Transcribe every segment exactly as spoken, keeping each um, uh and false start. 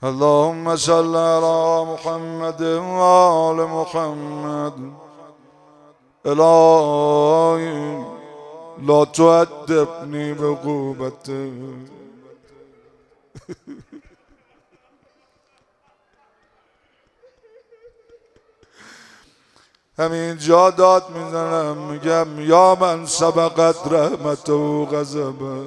اللهم صل على محمد وآل محمد. الهی لا تؤدبني بعقوبتك. همین جا داد میزنم میگم یا من سبقت رحمت و غضبه.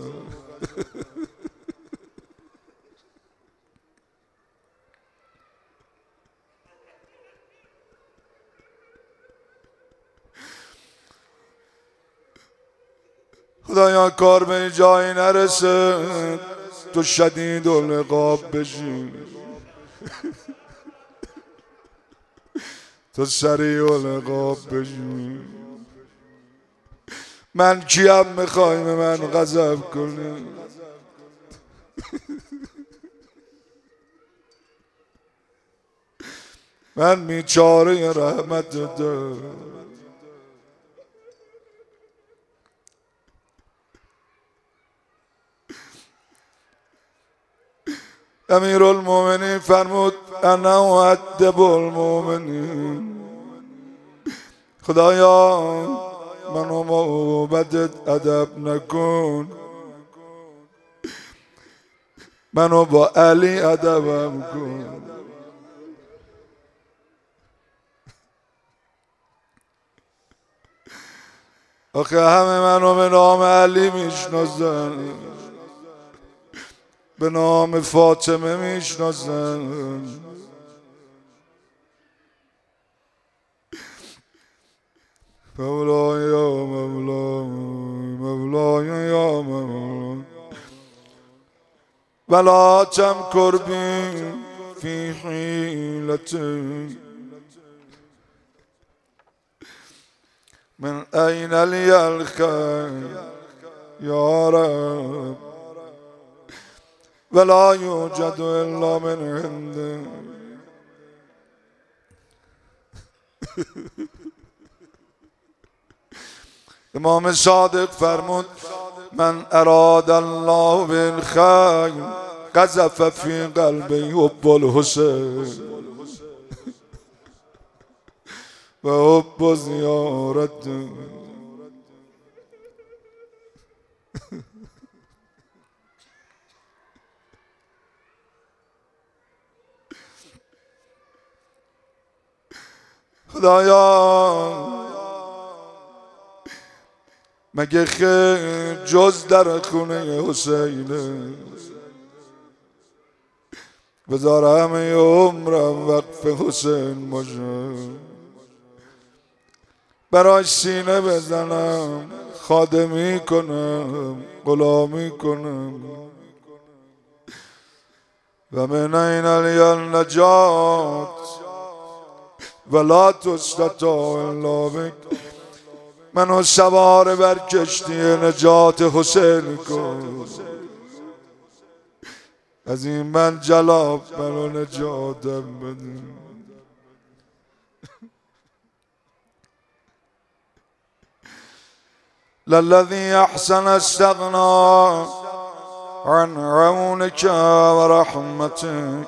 خدایا کار به جایی نرسه تو شدید العقاب بشی، تو سریع العقاب بشی. من کیم میخوای به من غضب کنی؟ من بیچاره رحمت دارم. امیر المومنین فرمود انا اؤدب المؤمنین. خدایا منو موبدت ادب نکن، منو با علی ادبم کن. آخه همه منو به نام علی میشناسن، به نام فاطمه میشناسن. مولای یا مولای، مولای یا مولای، ولا تمکر بی فی حیلتی. من این لی الخیر یا رب ولا یوجد الا من عنده. امام صادق فرمود من اراد الله بالخیر قذف فی قلبی حب الحسین و حب زیارت. خدایا مگه خیر جز در خونه حسینه؟ بذار همه عمرم وقف حسین باشه، برای سینه بزنم، خادمی کنم، غلامی کنم. و من این لی النجات ولا تستطاع الا بک. منو سوار بر کشتی نجات حسین کن، از این من جلاب منو نجاتم بده. للذی احسن استغنا عن عونك ورحمتك،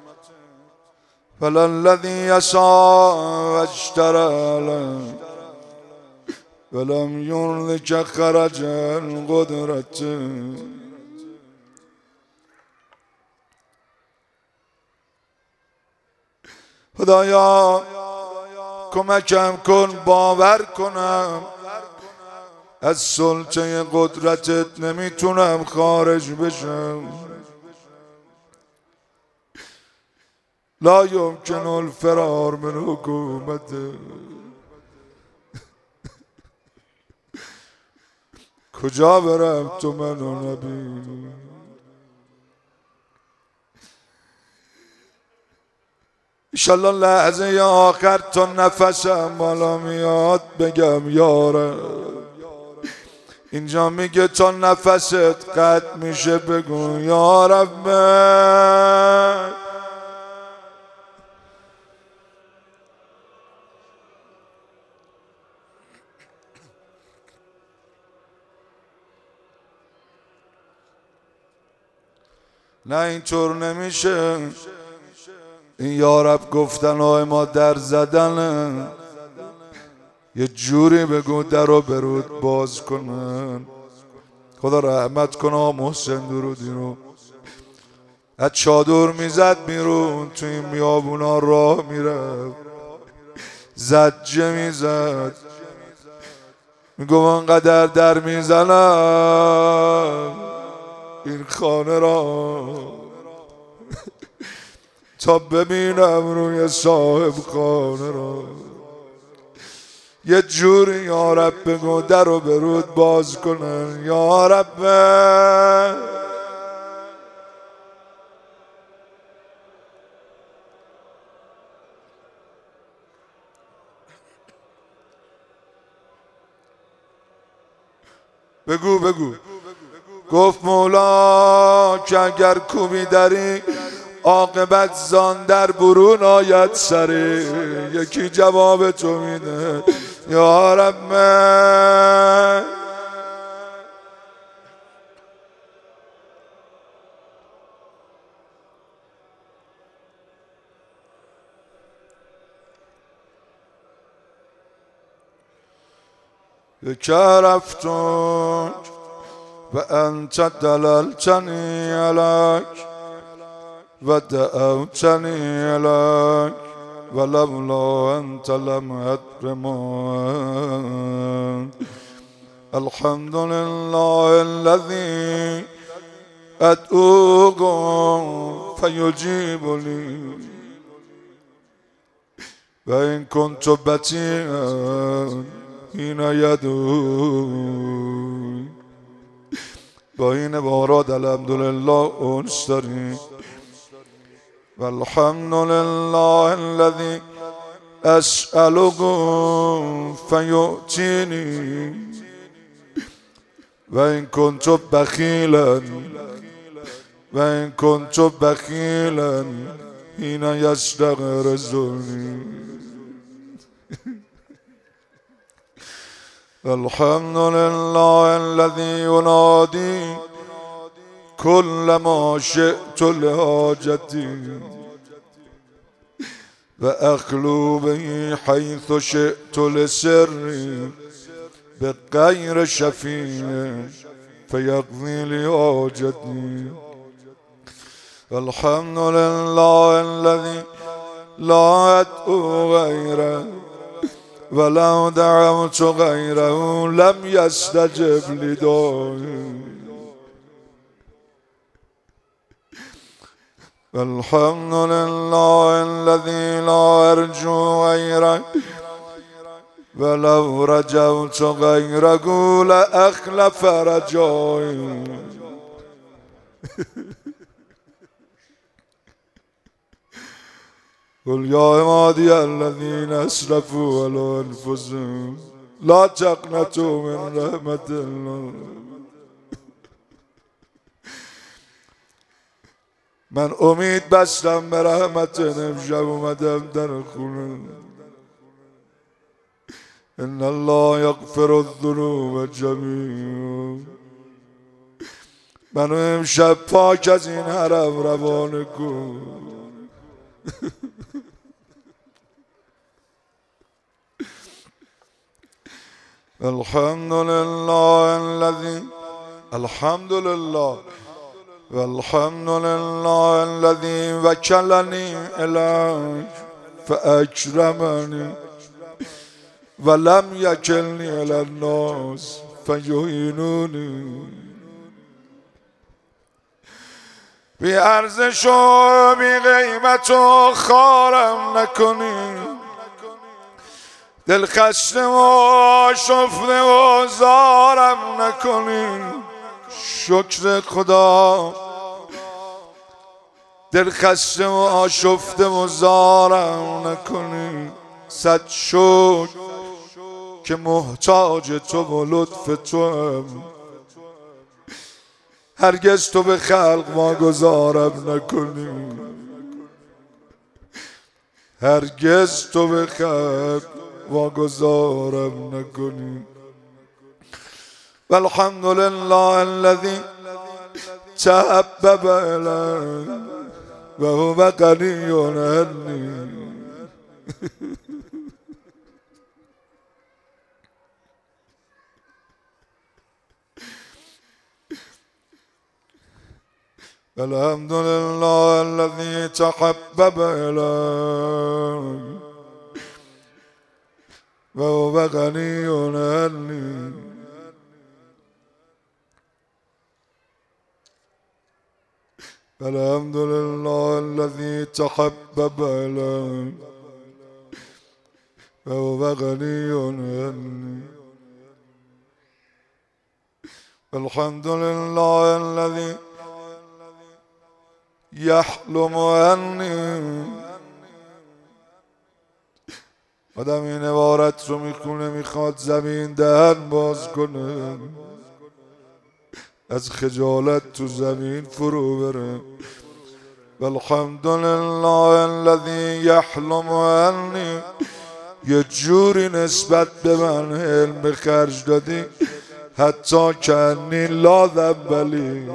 فللذی یسعى واجترى لك ولم یرضک خرج القدرة. خدایا کمکم کن باور کنم از سلطه قدرتت نمیتونم خارج بشم. لا یمکن الفرار من حکومت. کجا برم تو منو نبینی؟ ایشالله لحظه آخر تا نفسم بالا میاد بگم یارم. اینجا میگه تا نفست قطع میشه بگو یا رب. نه اینطور نمیشه. این یارب گفتن های ما در زدن، یه جوری بگو در رو برود باز کنن. خدا رحمت کنه محسن درودی رو از چادر میزد بیرون تو این میابونا راه میرفت، زجه میزد میگو انقدر در میزنم این خانه را تا ببینم روی صاحب خانه را. یه جوری یا رب بگو در رو برود باز کنن. یا رب بگو بگو. گفت مولا که اگر کوبی داری عاقبت زان در برون آید سری. یکی جواب تو میده یا رب یک رفتون و انت دللتنی عليك و دعوتنی عليك ولولا انت لم أدرمان. الحمد لله الذي أدعوه فيجيب لي وإن كنت بطيئا حين يدعوني. با این عبارات الحمدلله اونس داریم. والحمد لله الذي أسأله فيؤتيني وإن كنت بخيلا وإن كنت بخيلا حين يستغرزني. الحمد لله الذي ينادي كل ما شئت لحاجتي وأخلو به حيث شئت لسري بغير شفيع فيقضي لي حاجتي. الحمد لله الذي لا أدعو غيره ولو دعوت غيره لم يستجب لدعائي. الحمد لله الذي لا أرجو غيره ولو رجوت غيره لأخلف رجائي. قل يا عبادي الذين أسرفوا على أنفسهم لا تقنطوا من رحمة الله. من امید بستم به رحمت امشب اومدم در خونه. ان الله یغفر الذنوب جمیعا. منو امشب پاک از این حرم روانه کن. الحمد لله الذي الحمد لله والحمد لله الذي وكلني إليك فأكرمني ولم يكلني إلى الناس فيهينوني. بی ارزش و بی قیمت و خارم نکنی. دل خسته و شفته و زارم نکنی. شکر خدا. دل خسته و آشفته و زارم نکنی. صد شکر که محتاج تو و لطف تو هم. هرگز تو به خلق واگذارم نکنی. هرگز تو به خلق واگذارم نکنی. والحمد لله الذي تحبب إلي وهو غني عني. الحمد لله الذي تحبب إلي وهو غني عني. الحمد لله الذي تحبب إلي وهو غني عني. الحمد لله الذي يحلم عني. آدم این عبارت رو میکنه میخواد زمین دهن باز کنه، از خجالت تو زمین فرو بره. والحمد لله الذي يحلم عني. یه جوری نسبت به من علم به خرج دادی حتی کنی لا ذنبلی.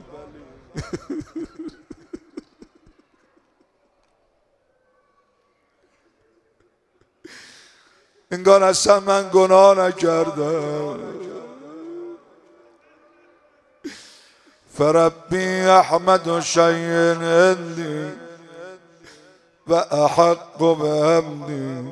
انگار اصلا من گناه نکردم. فربی احمد شیء عندی و احق بحمدی.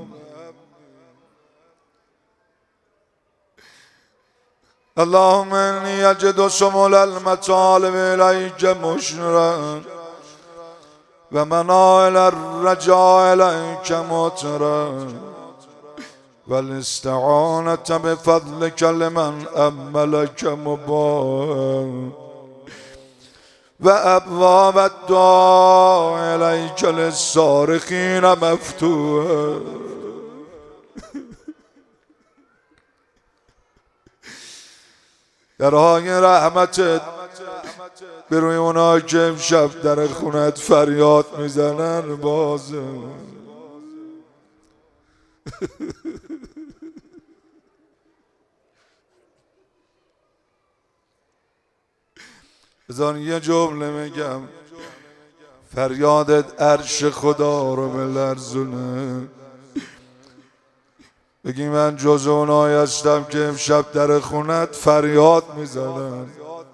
اللهم اني اجد سمل المطالب اليك مشرا و منائل الرجاء اليك مطرا والاستعانة بفضلك لمن أملك مباح وأبواب الدعاء إليك للصارخين مفتوحة. درهای رحمتت به روی اونها که امشب در خونت فریاد میزنن بازه. بذار یه جمله میگم، فریادت عرش خدا رو بلرزونه. بگی من جز اونایی هستم که امشب در خونت فریاد میزنن.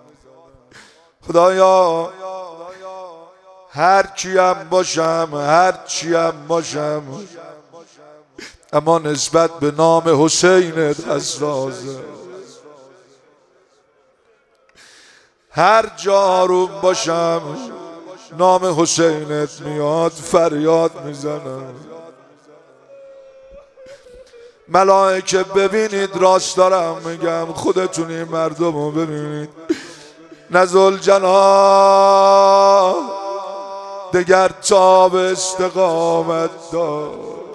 خدایا هر چیم باشم هر چیم باشم اما نسبت به نام حسینت حساسه. هر جا آروم باشم نام حسینت میاد فریاد میزنم. ملائکه ببینید راست دارم میگم، خودتون این مردم رو ببینید. نزل جناح دگر تاب استقامت دار.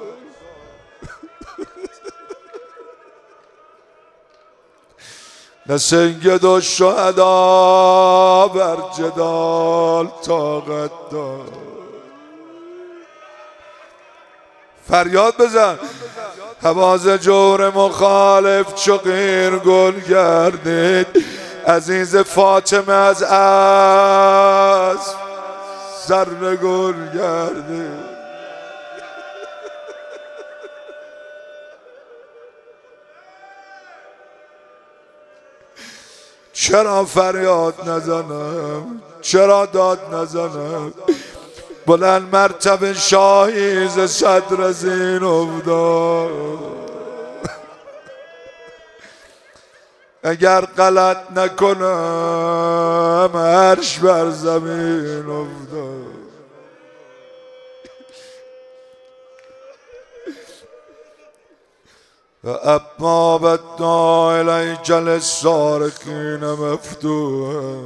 نه سید و شهدا بر جدال طاقت دار. فریاد بزن. حواز جور مخالف چو غیر گل گردید. عزیز فاطمه از اسب سر گل گردید. چرا فریاد نزنم؟ چرا داد نزنم؟ بلند مرتبه شاهی ز صدر زین افتاد. اگر غلط نکنم عرش بر زمین افتاد. ابواب الدعاء الیک للصارخین مفتوحة.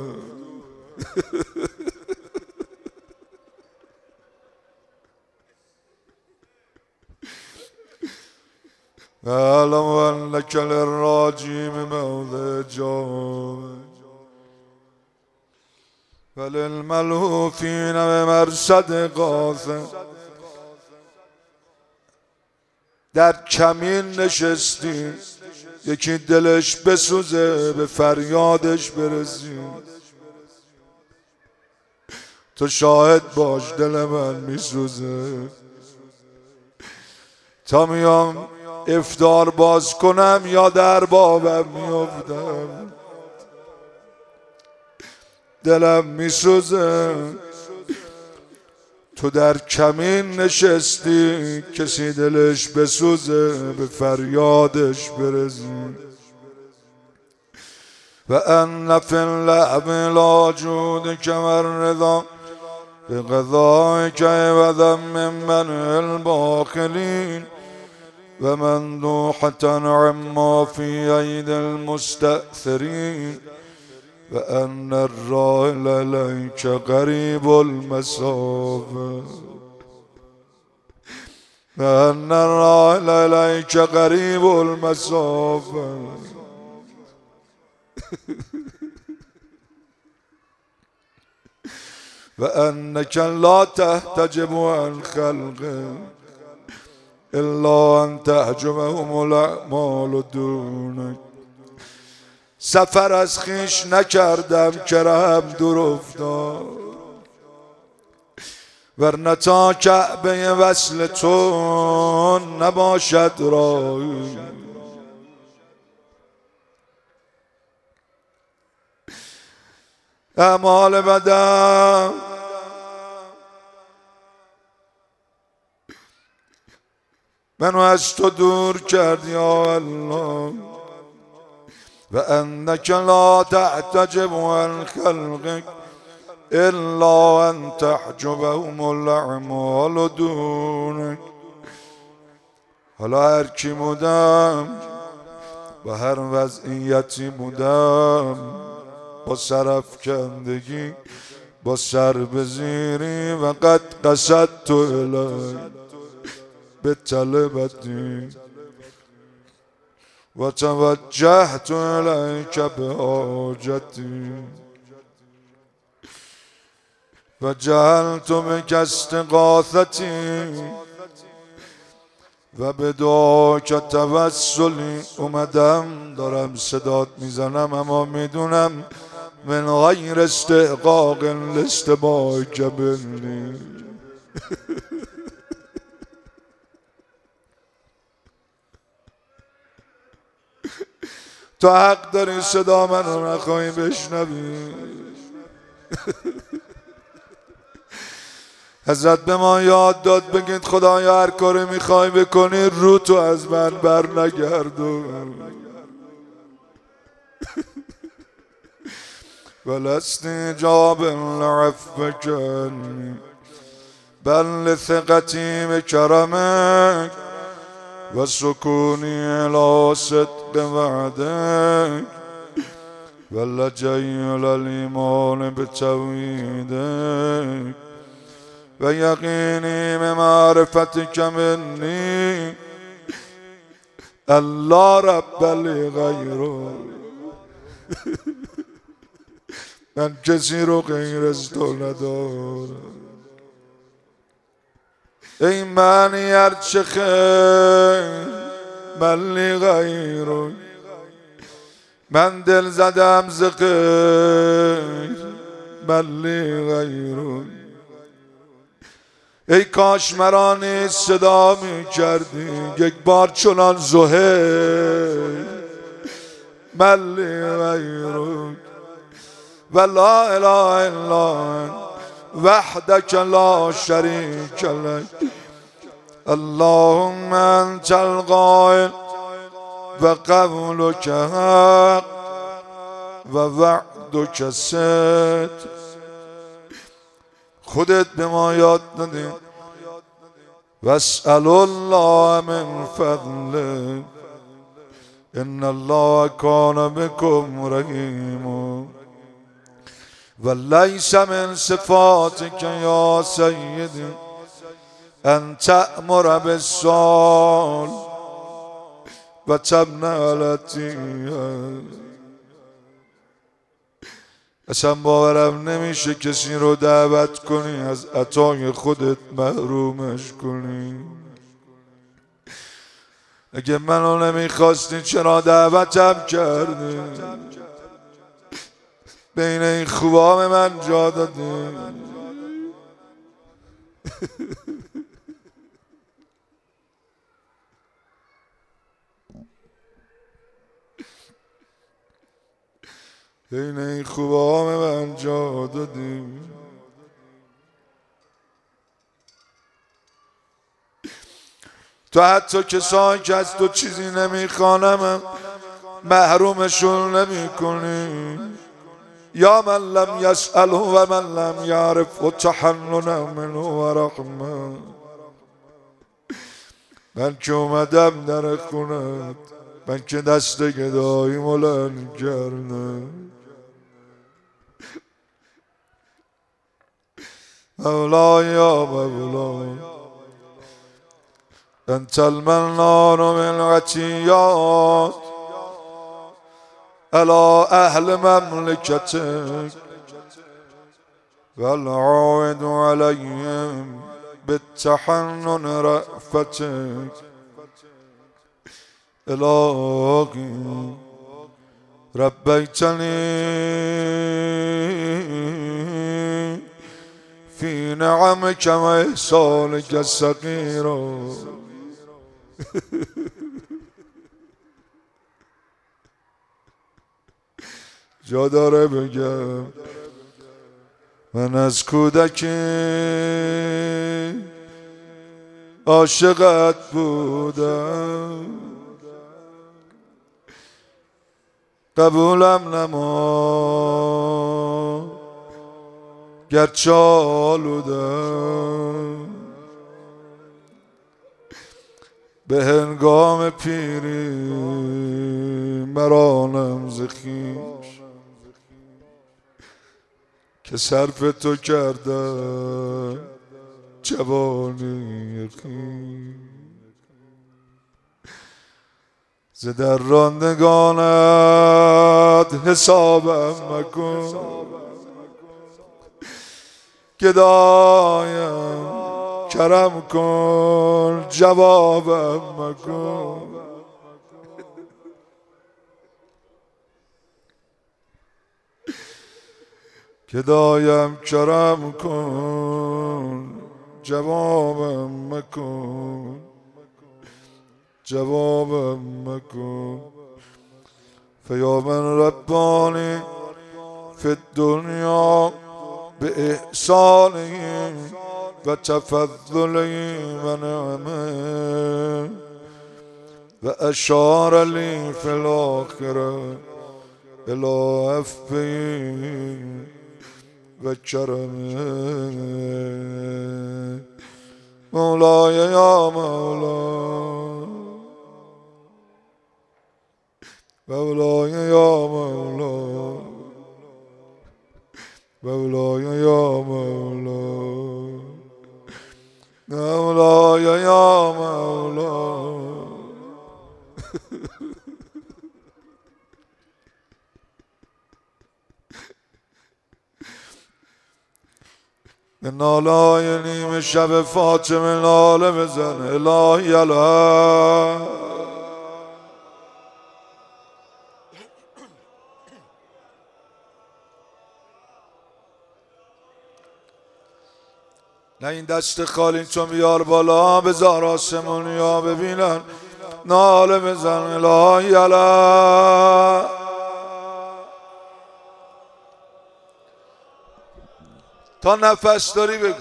اعلم انک للراجیم موضع جای وللملهوفین بمرصد قاصد. در کمین نشستی یکی دلش بسوزه به فریادش برسی. تو شاهد باش دل من میسوزه. تا میام افطار باز کنم یا در بابم میافتم، دلم میسوزه. تو در کمین نشستی کسی دلش بسوزه به فریادش برسی. و ان فی اللعب لا جودک والرضا بقضائک و ذم من الباخلین و مندوحة عما في أيدي المستأثرين و ان الراحل إليك قریب المسافة و ان الراحل إليك قریب المسافة و انك لا تحتجب عن خلقه الا ان تحجبهم الاعمال دونك. سفر از خویش نکردم که رهم دور افتاد، ورنه تا کعبه وصل تو نباشد راهی. اعمال بدم منو از تو دور کرد یا الله. و انک لا تعتجب عن خلقك الا ان تحجبهم الاعمال دونك. حالا هر کی بودم و هر وضعیتی بودم، با سرافکندگی با سر بزیری و قد قصدت الیک به طلبتی و توجهت الیک به حاجتی و جعلت بک استغاثتی و به دعاک توسلی. اومدم دارم صدات میزنم اما میدونم من غیر استحقاق لاستماعک منی. تو حق داری صدا من رو نخواهی بشنوی. حضرت به ما یاد داد بگید خدایا هر کاری میخوای بکنی رو تو از من بر نگردون. ولستی جاب لعفوک عنی بل لثقتی بکرمک و سکونی الی صدق وعدک و لجی الایمان بتوحیدک و یقینی بمعرفتک منی الله رب لی غیره. من کسی رو غیر از تو ندارم. ای معنی هرچه خیر من لی غیره. من دل زدم ز غیر من لی غیره. ای کاش مرا نیز صدا می کردی یک بار چنان زهیر من لی غیره. و لا اله الا انت وحدك لا شريك لك اللهم انت القائل و قولك حق و وعدك صدق. خودت به ما یاد دادی واسأل الله من فضله ان الله کان بكم رحیما. و لیس من صفاتک یا سیدی ان تأمر بالسؤال و تمنع العطیه. اصلا باورم نمیشه کسی رو دعوت کنی از عطای خودت محرومش کنی. اگه منو نمیخواستی چرا دعوتم کردی؟ بین این خوبام من جا دادی. این این خوبام من جا دادیم، تو حتی کسایی که از تو چیزی نمیخوانم محرومشون نمی کنی. یا من لم یسأله و من لم یعرف و تحننا منه و رحمه. من که اومدم در خونت، من که دست گدایی ملند کردم. مولا یا مولا انت المنان بالعطیات على اهل مملکتک والعائد علیهم بالتحنن رأفتک. الهی ربیتنی فی نعمک و احسانک صغیرا. جا داره بگم من از کودکی عاشقت بودم، قبولم نما گرچه آلودم. به هنگام پیری مرانم ز خویش که صرف تو کردم جوانی خویش. ز درندگانت حسابم مکن، گدایم کرم کن جوابم مکن. گدایم کرم کن جوابم مکن، جوابم مکن. فیا من ربانی فی الدنیا بإحسانه و تفضله و نعمه و اشار لی فی الاخره الی عفوه و کرمه. مولای یا مولا، مولای یا مولا، مولای یا مولا، مولای یا مولا. به نالای نیم شب فاطمه ناله بزن الهی الهی. نه این دست خالی تو بیار بالا، بذار آسمونی ها ببینن ناله بزن الهی الهی. تا نفس داری بگو.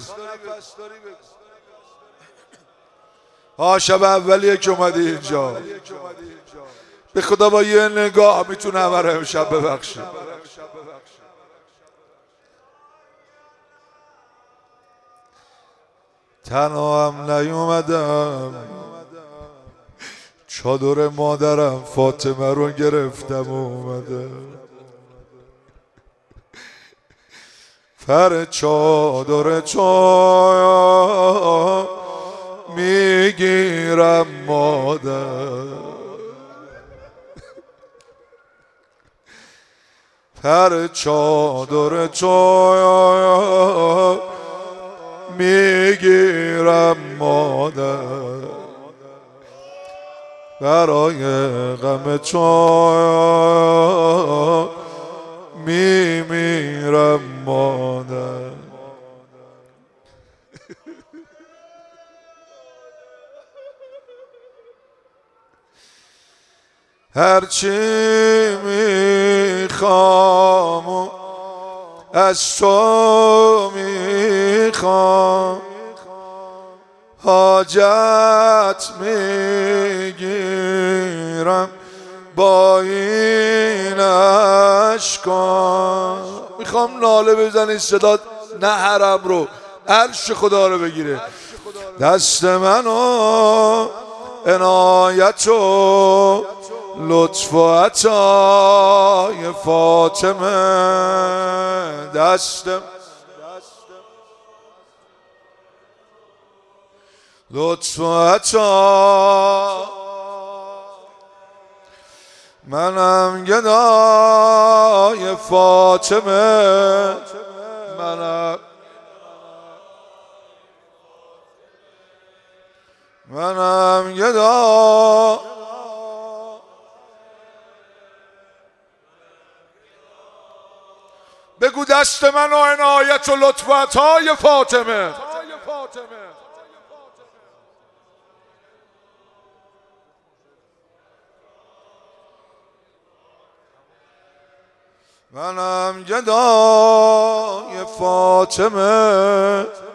ها شب اولیه که اومدی اینجا، به خدا با یه نگاه میتونه همه رو امشب ببخشه. تنها هم نیومدم، چادر مادرم فاطمه رو گرفتم و اومدم. پر چادر تو میگیرم مادر، پر چادر تو میگیرم مادر، برای غم تو میمیرم مادر. هرچی میخوام از تو میخوام، حاجت میگیرم با این اشکان. میخوام ناله بزنی صدات نه حرم رو، عرش خدا رو بگیره. دست منو عنایت و لطف و عطای فاطمه، دست لطف و عطا، منم گدای فاطمه، منم منم گدا. بگو دست من و عنایت و لطف و عطای فاطمه. منم گدای فاطمه.